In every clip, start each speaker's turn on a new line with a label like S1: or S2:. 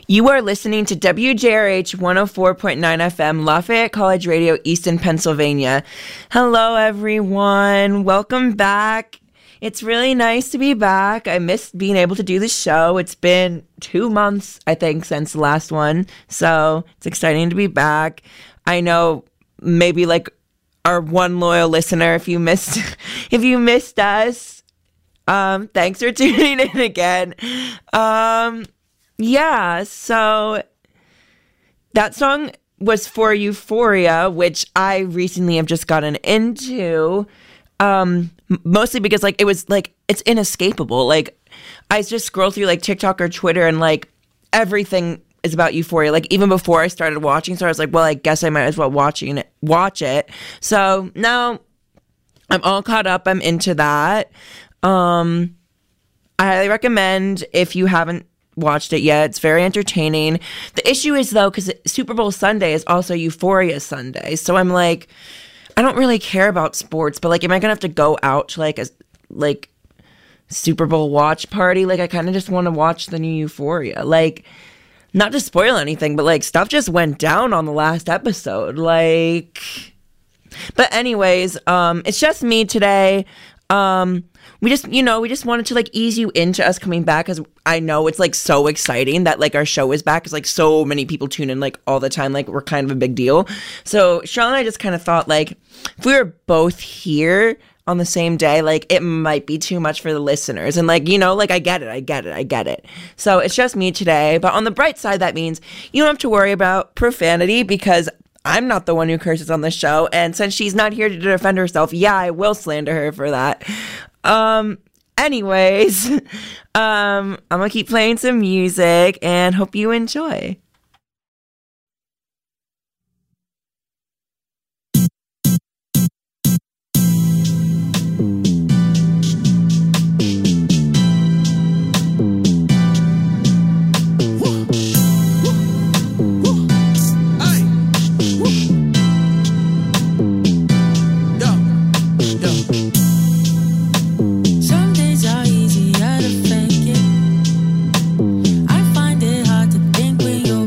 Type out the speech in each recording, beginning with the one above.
S1: You are listening to WJRH 104.9 FM, Lafayette College Radio, Easton, Pennsylvania. Hello, everyone. Welcome back. It's really nice to be back. I missed being able to do the show. It's been 2 months, I think, since the last one. So it's exciting to be back. I know maybe like our one loyal listener, if you missed us, thanks for tuning in again. Yeah, so that song was for Euphoria, which I recently have just gotten into, mostly because like it was like it's inescapable. Like I just scroll through like TikTok or Twitter and like everything is about Euphoria. Like even before I started watching, so I was like, well, I guess I might as well watch it. So now I'm all caught up. I'm into that. I highly recommend if you haven't watched it yet. It's very entertaining. The issue is though, because Super Bowl Sunday is also Euphoria Sunday, so I'm like, I don't really care about sports, but like, am I gonna have to go out to like a Super Bowl watch party? Like, I kind of just want to watch the new Euphoria. Like, not to spoil anything, but like stuff just went down on the last episode. Like, but anyways, it's just me today. We just wanted to like ease you into us coming back, because I know it's like so exciting that like our show is back, because like so many people tune in like all the time, like we're kind of a big deal. So Sean and I just kind of thought like if we were both here on the same day, like it might be too much for the listeners, and like, you know, like I get it. So it's just me today, but on the bright side, that means you don't have to worry about profanity, because I'm not the one who curses on the show, and since she's not here to defend herself, yeah, I will slander her for that. Anyways, I'm gonna keep playing some music and hope you enjoy.
S2: I find it hard to think when you're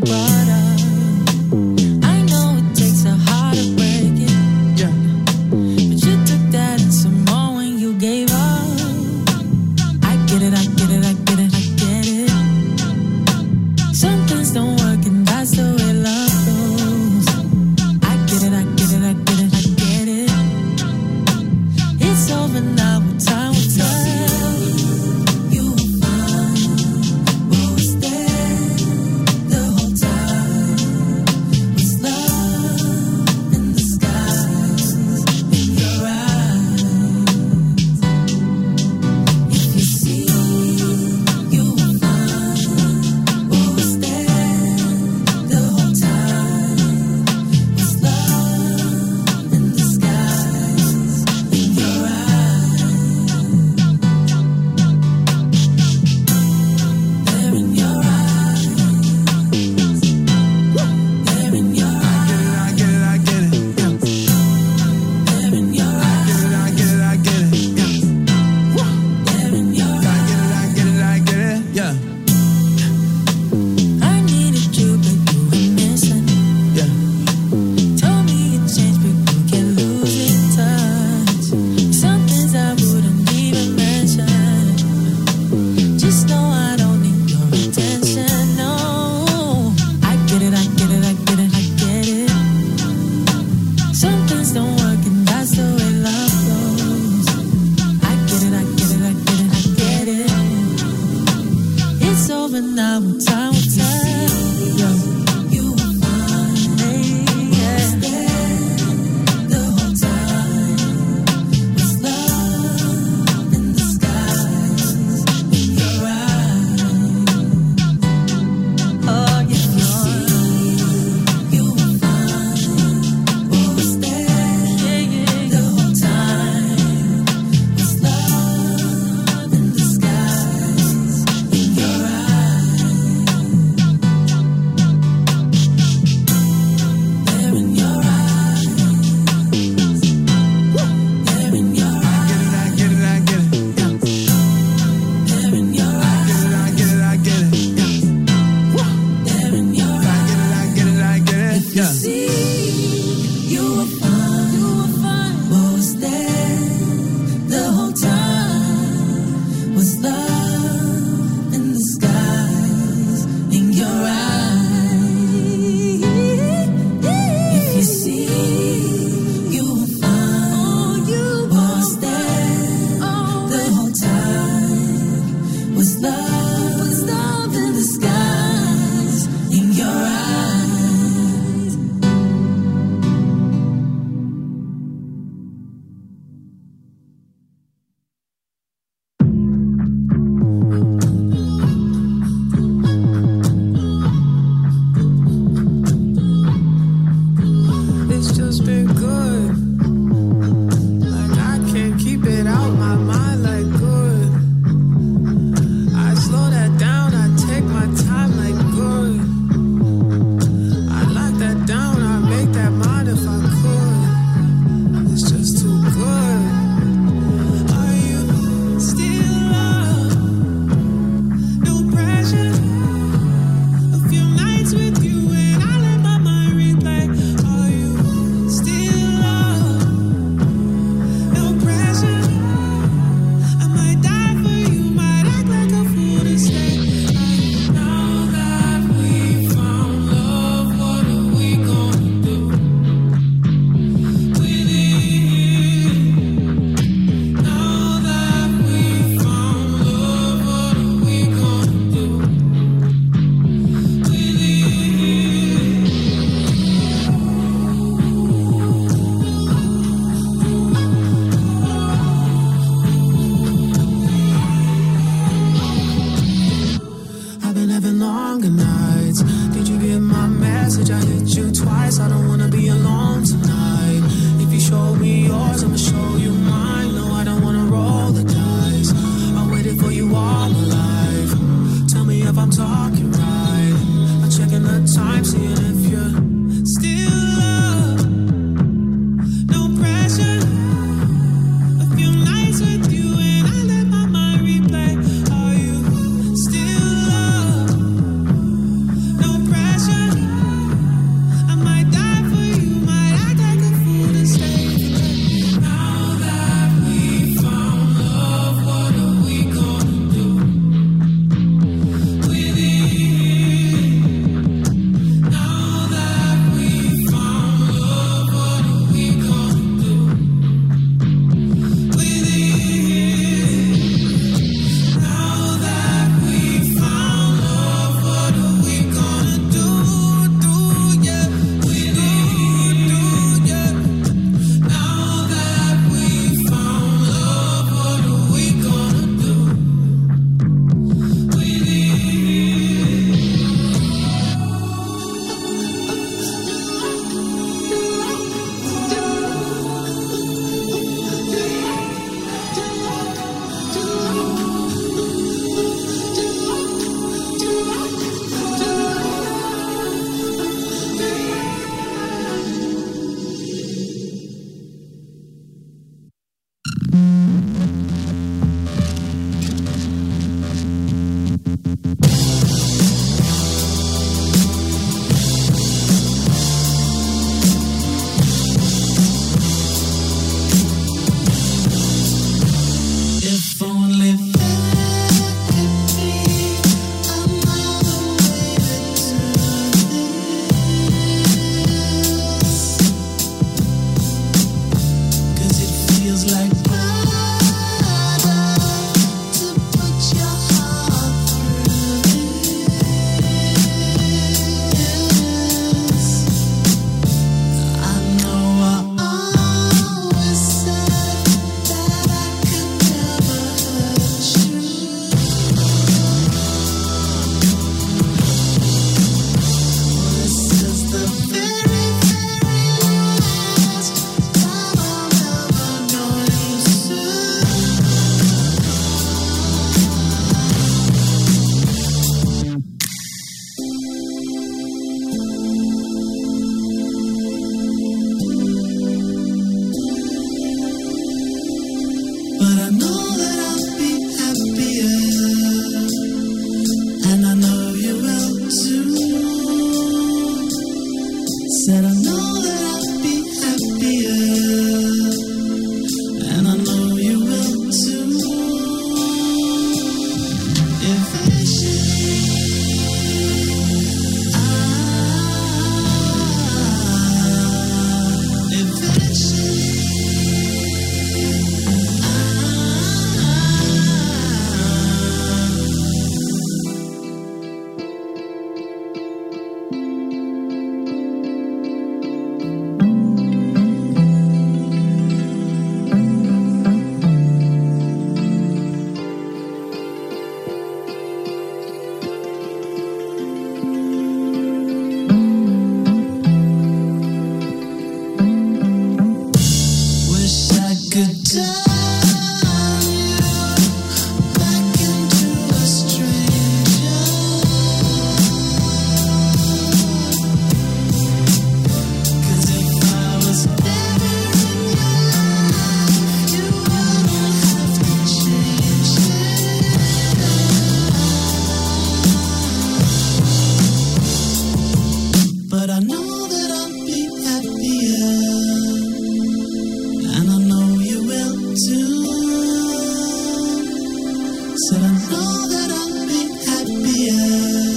S2: But I know that I'll be happier,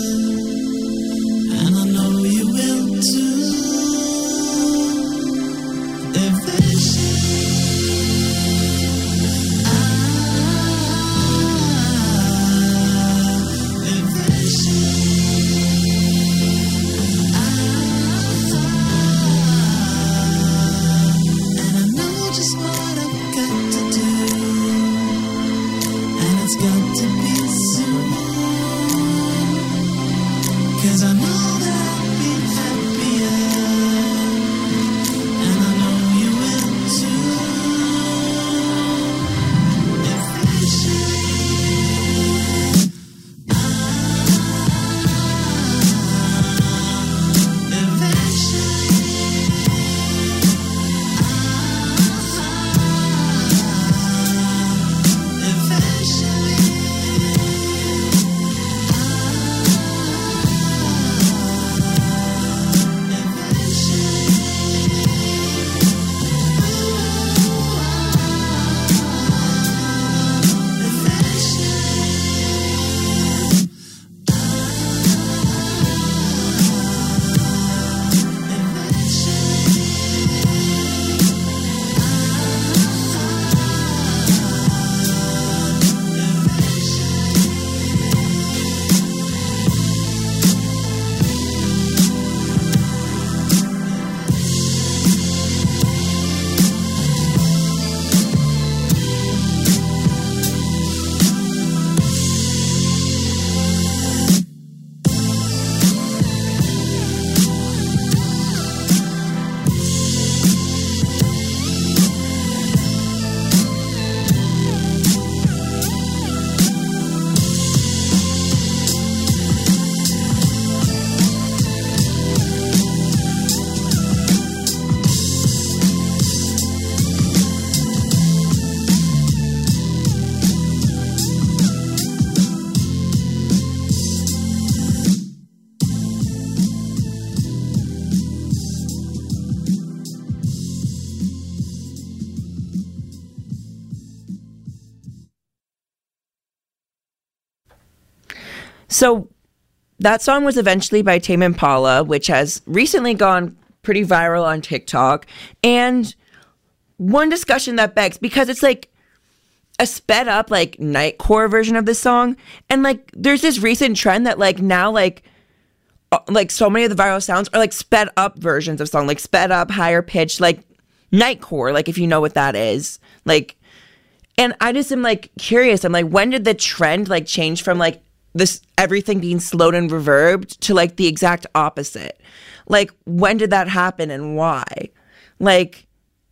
S2: and I know you will too.
S1: So that song was eventually by Tame Impala, which has recently gone pretty viral on TikTok. And one discussion that begs, because it's like a sped up like nightcore version of this song, and like there's this recent trend that like now like so many of the viral sounds are like sped up versions of song, like sped up, higher pitched, like nightcore, like if you know what that is. Like, and I just am like curious, I'm like, when did the trend like change from like this everything being slowed and reverbed to like the exact opposite? Like, when did that happen and why? Like,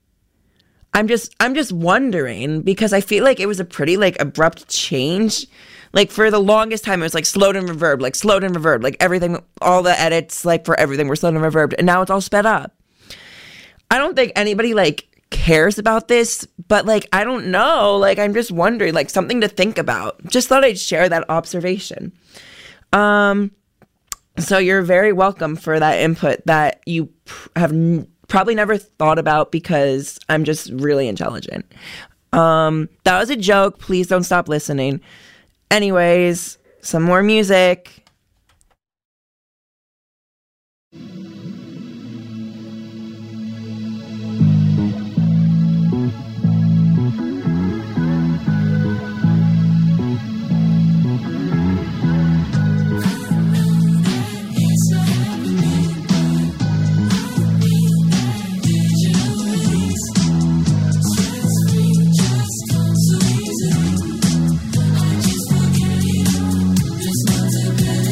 S1: I'm just wondering, because I feel like it was a pretty like abrupt change. Like for the longest time it was like slowed and reverbed, like everything, all the edits like for everything were slowed and reverbed, and now it's all sped up. I don't think anybody like cares about this, but like I don't know, like I'm just wondering, like something to think about. Just thought I'd share that observation. So you're very welcome for that input that you have probably never thought about, because I'm just really intelligent. That was a joke. Please don't stop listening. Anyways, some more music.
S2: Just not to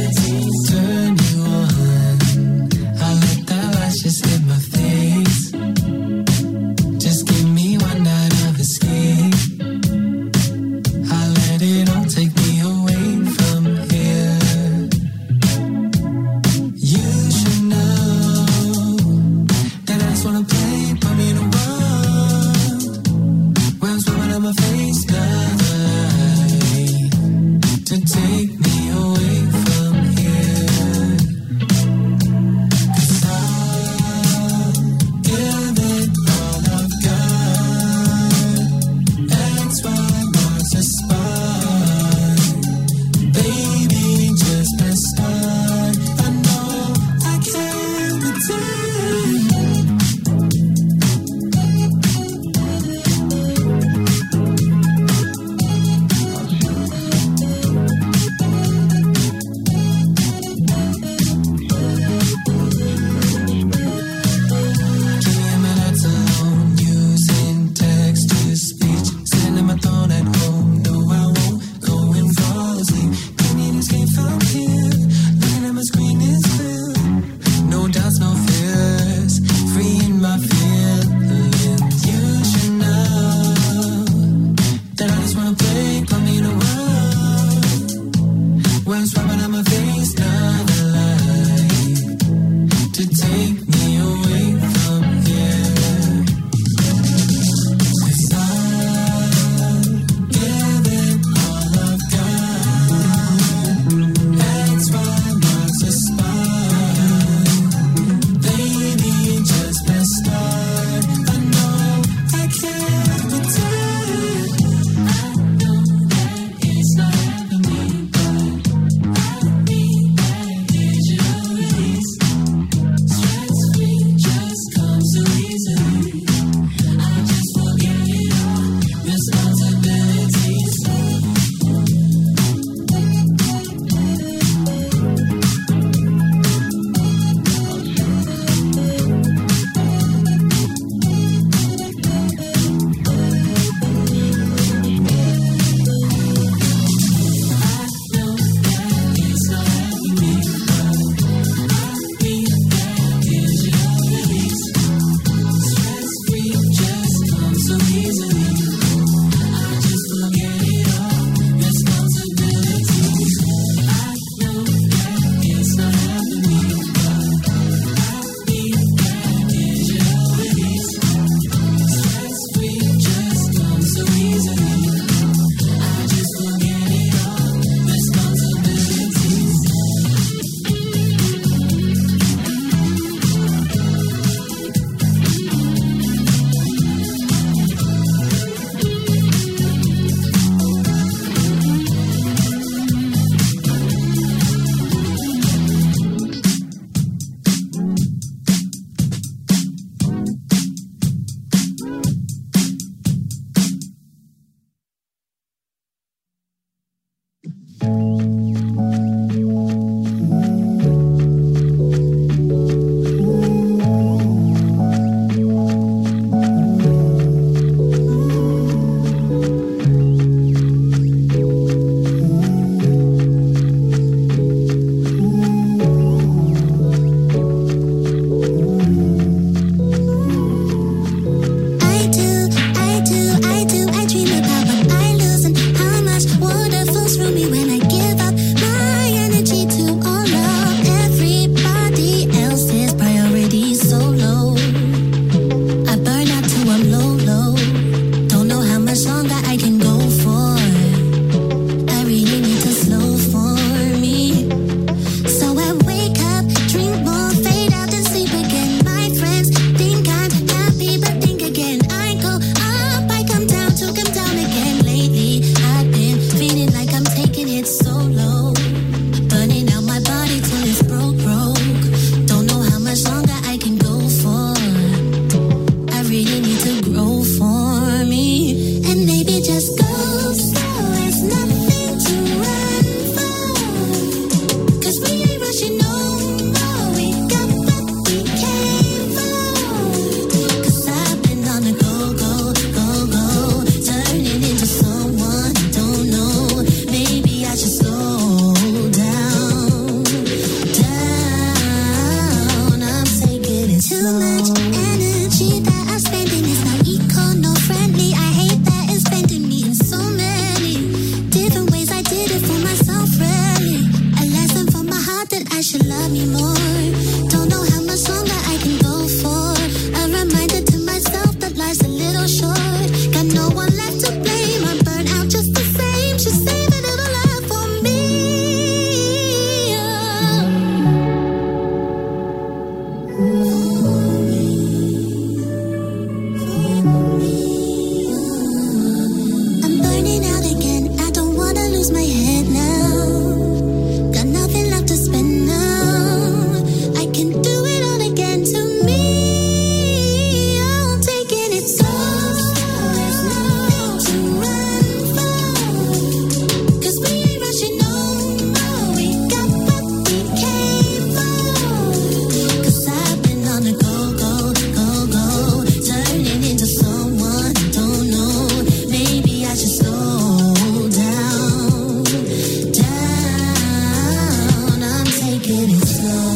S3: through me when I give up my energy to all of everybody else's priorities so low. I burn out till I'm low. Don't know how much longer I can go for. I really need to slow for me. So I wake up, drink more, fade out and sleep again. My friends think I'm happy, but think again. I go up, I come down to come down again. Lately, I've been feeling like I'm taking it so low. Burning out my body till it's broke. Don't know how much longer I can go for. I really need to grow for me. And maybe just go slow, it's nothing to run for. 'Cause we ain't rushing no more. We got what we came for. 'Cause I've been on the go. Turning into someone I don't know. Maybe I should slow down. I'm taking it too much energy that I'm spending is not eco-friendly. I hate that it's spending me in so many different ways. I did it for myself, really. A lesson from my heart that I should love me more. Don't know how much longer I can go for. A reminder to myself that life's a little short. Got no one left to blame. I burn out just the same. Should save a little love for me. I'm burning out again. I don't wanna lose my head now. Got nothing left to spend now. I can do it all again to me. I'm taking it so slow. There's nothing to run for. 'Cause we ain't rushing no more. We got what we came for. 'Cause I've been on the go. Turning into someone I don't know. Maybe I should slow down. I'm taking it slow.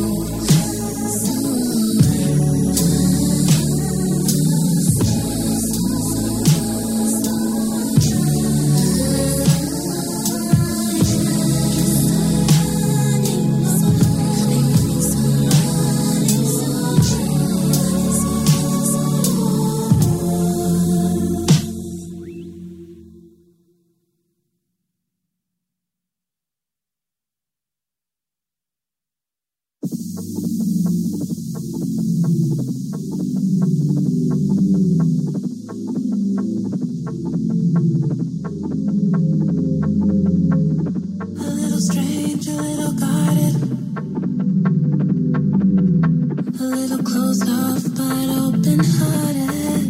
S3: A little strange, a little guarded, a little closed off but open hearted.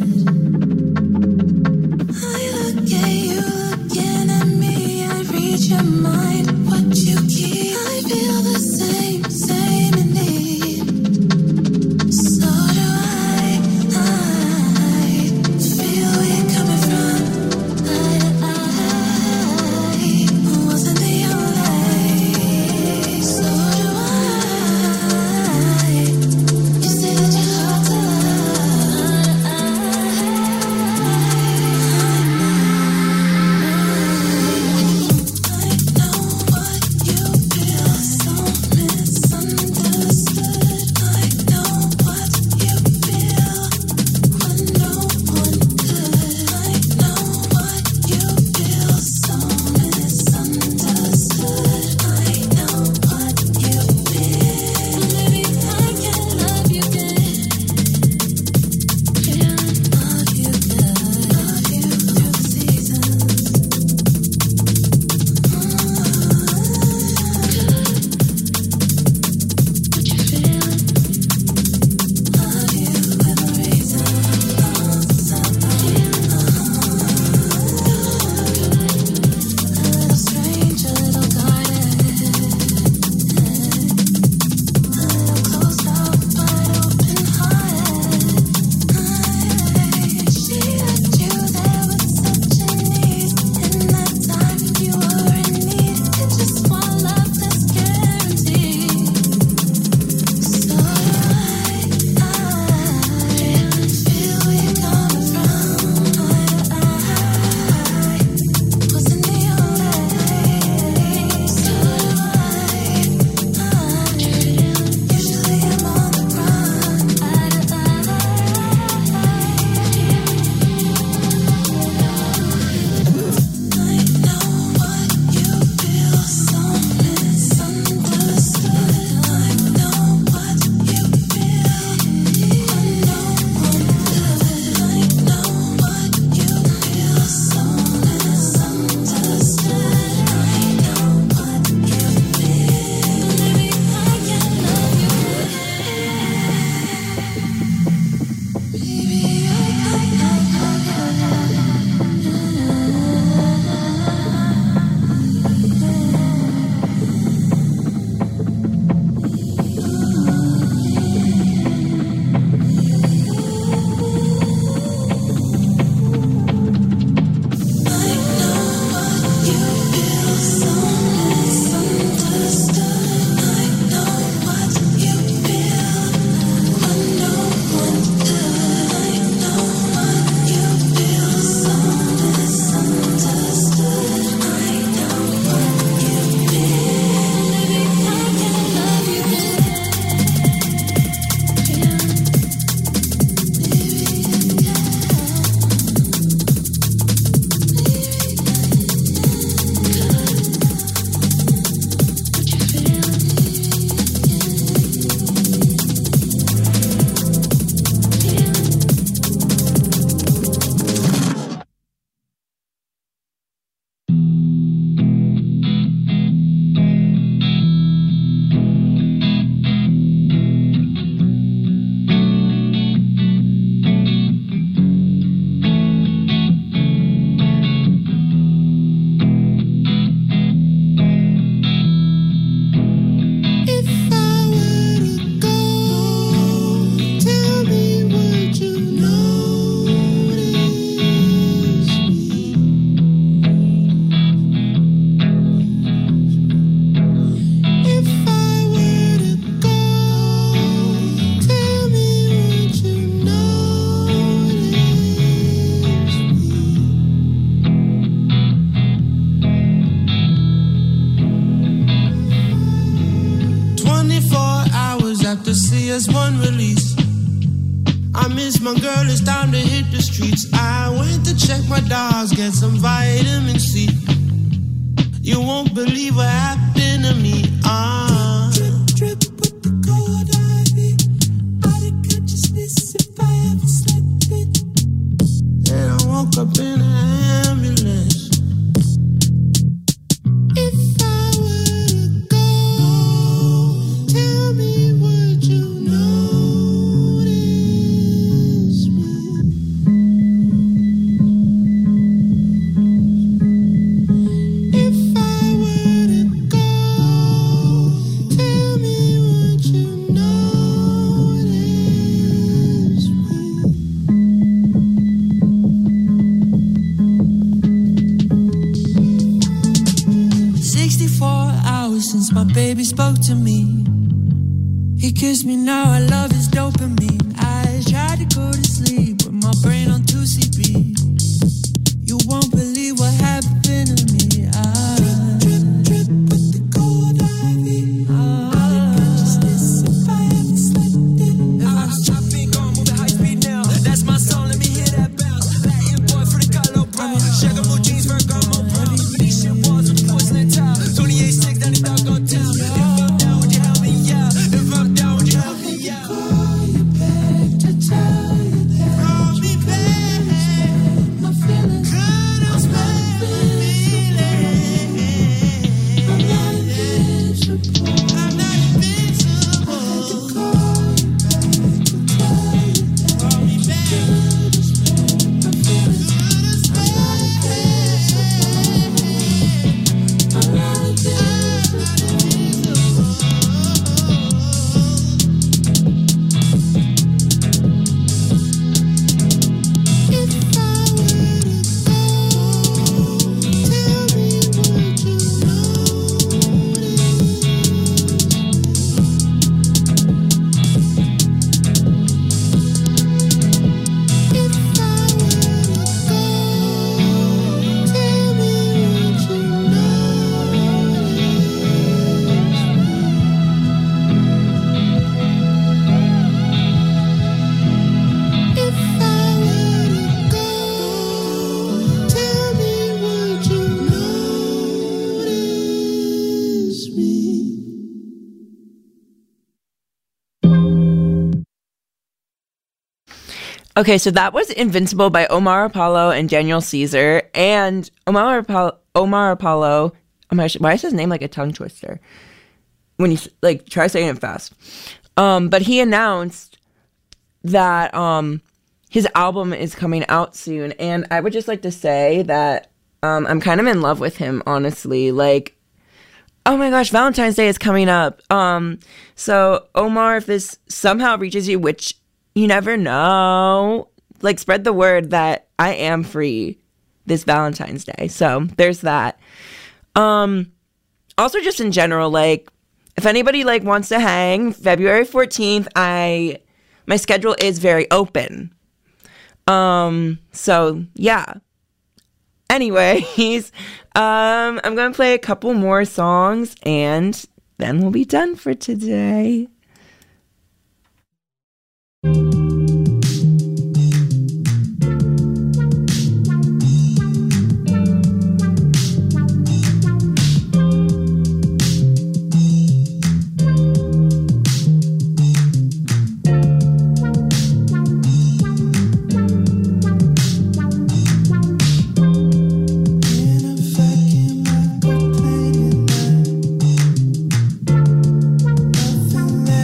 S3: I look at you looking at me, I read your mind, what you keep. I feel the same indeed. So do I feel where you're coming from. I wasn't the only. So do I. You say that your heart's I know what you
S2: like to see us one release. I miss my girl, it's time to hit the streets. I went to check my dogs, get some vitamin C. You won't believe what happened to me. Drip, drip with the cold ivy. Out of consciousness if I ever slept it. And I woke up in an ambulance. If I were to go, tell me, would you notice me? If I were to go, tell me, would you notice me? 64 hours since my baby spoke to me. He kissed me, now I love his dopamine. I tried to go to sleep with my brain on 2CB. You won't believe what happened to me. Drip, drip with the cold ivy. Out of consciousness if I ever slept it. If I was chopping, gon' move at high speed now. That's my song, let me hear that bell. Latin boy for the color brown. Shagamo jeans, Ferragamo brown. Venetian walls with the porcelain tile. 28.6 down the doggone town. If I'm down, would you help me out? If I'm down, would you help me out? Call you back to tell you that. Call me back. My feelings. I'm not invincible. I'm not invincible. I had to call you back to tell you that. Call me back. My feelings. I'm not invincible. I'm not invincible. If I were to go, tell me, would you notice? If I were to go, tell me, would you notice? If I were to go, tell me, would you notice me?
S1: Okay, so that was Invincible by Omar Apollo and Daniel Caesar. And Omar Apollo, why is his name like a tongue twister? When you like try saying it fast. But he announced that his album is coming out soon. And I would just like to say that I'm kind of in love with him, honestly. Like, oh my gosh, Valentine's Day is coming up. So Omar, if this somehow reaches you, which you never know, like, spread the word that I am free this Valentine's Day. So there's that. Also just in general, like, if anybody like wants to hang February 14th, my schedule is very open. So yeah. Anyways, I'm going to play a couple more songs and then we'll be done for today.
S2: In a vacuum, I could play it. Nothing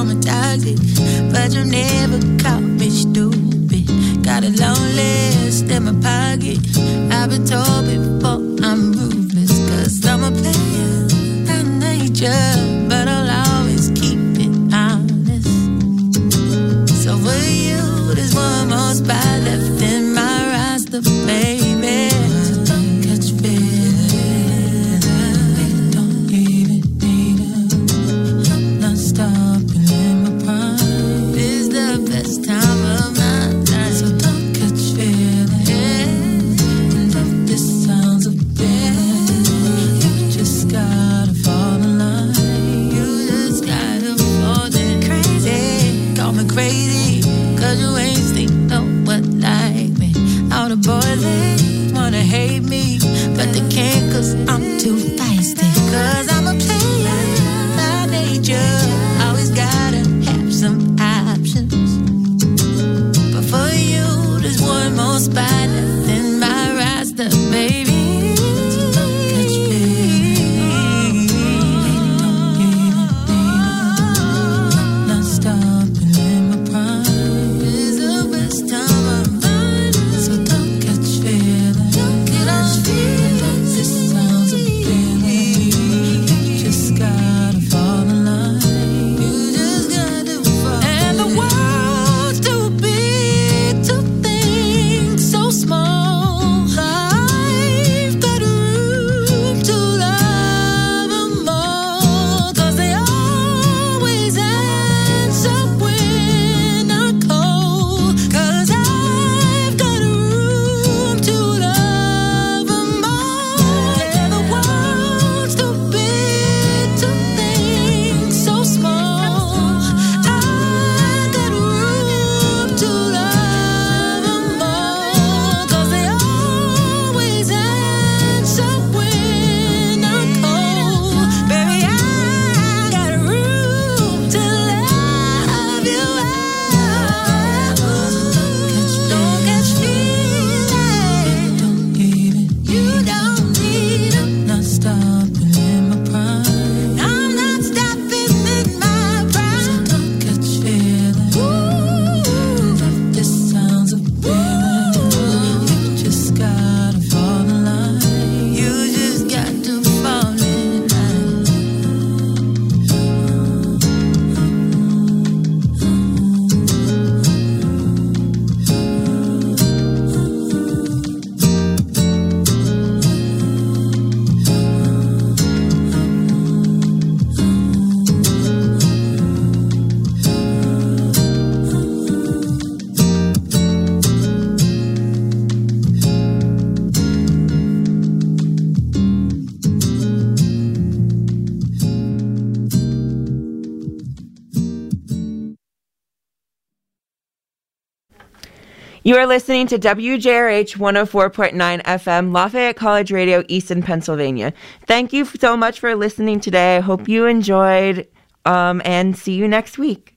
S2: traumatizing, but you never caught me stupid. Got a long list in my pocket. I've been told before I'm ruthless, 'cause I'm a player by nature, but I'll always keep it honest. So for you, there's one more spot left in my roster, baby. So don't catch feelings. Don't even need it. I'm not stopping in my prime. This is the best time of my life. So don't catch feelings. And if this sounds a bit, you just gotta fall in line. You just gotta fall in. Crazy, call me crazy, 'cause you ain't seen no one like me. All the boys, they wanna hate me, but they can't 'cause I'm too feisty. 'Cause I'm a player by nature, always gotta have some options. But for you, there's one more spot left in my roster, baby. So don't catch feelings. Don't even need it. I'm not stopping in my prime. This is the best time of mine. So don't catch feelings. Don't catch feelings. This sounds a feeling. You just gotta fall in line. You just gotta fall. And the world's too big to think so small. I've got room to love them all, 'cause they always answer when I call. 'Cause I've got room to love them all. Yeah, the world's too big to think so small. I've got room to love them all, 'cause they always answer when I call. Baby, I got room to love you all. Don't catch feelings. Don't even. You don't need them. Not stopping in my prime. I'm not stopping in my prime. So don't catch feelings. Ooh, if this sounds a feeling, you just gotta fall in line. You just got to fall in line.
S1: You are listening to WJRH 104.9 FM, Lafayette College Radio, Easton, Pennsylvania. Thank you so much for listening today. I hope you enjoyed, and see you next week.